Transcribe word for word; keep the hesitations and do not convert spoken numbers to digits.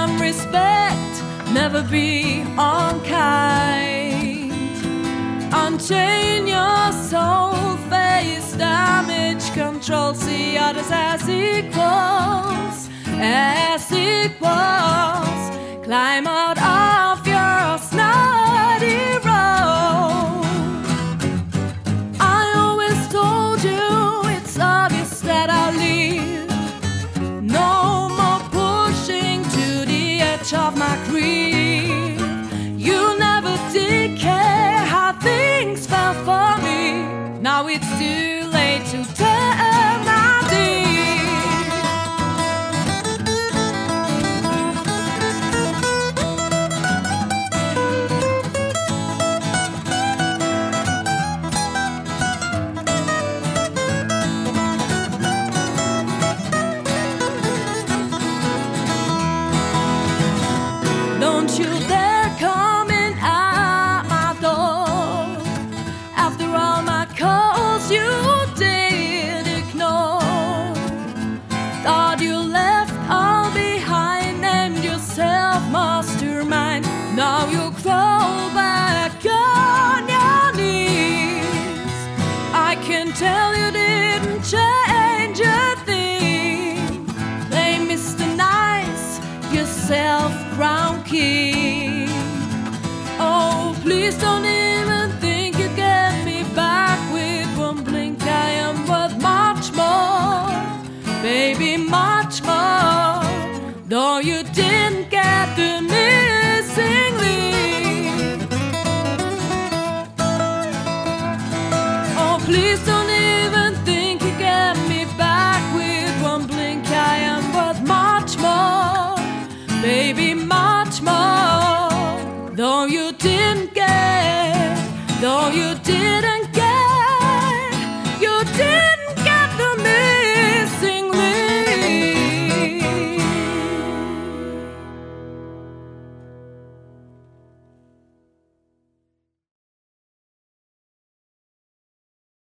them respect, never be unkind. Unchain your soul, face damage, control, see others as equals, as equals. Climb out of your snotty road. I always told you it's obvious that I'll leave. No more pushing to the edge of my grief. You never did care how things felt for me. Now it's too late to turn my deed. Don't you dare come in at my door. After all my calls you did ignore. Thought you left all behind, named yourself mastermind. Now you crawl back on your knees. I can tell you didn't change a thing. Play Mister Nice, yourself crown king. Oh, please don't even think you get me back. With one blink I am worth much more, baby, much more. Though you didn't get the missing link. Oh, please don't even think you get me back. With one blink I am worth much more, baby, much more. Though you didn't get, though you didn't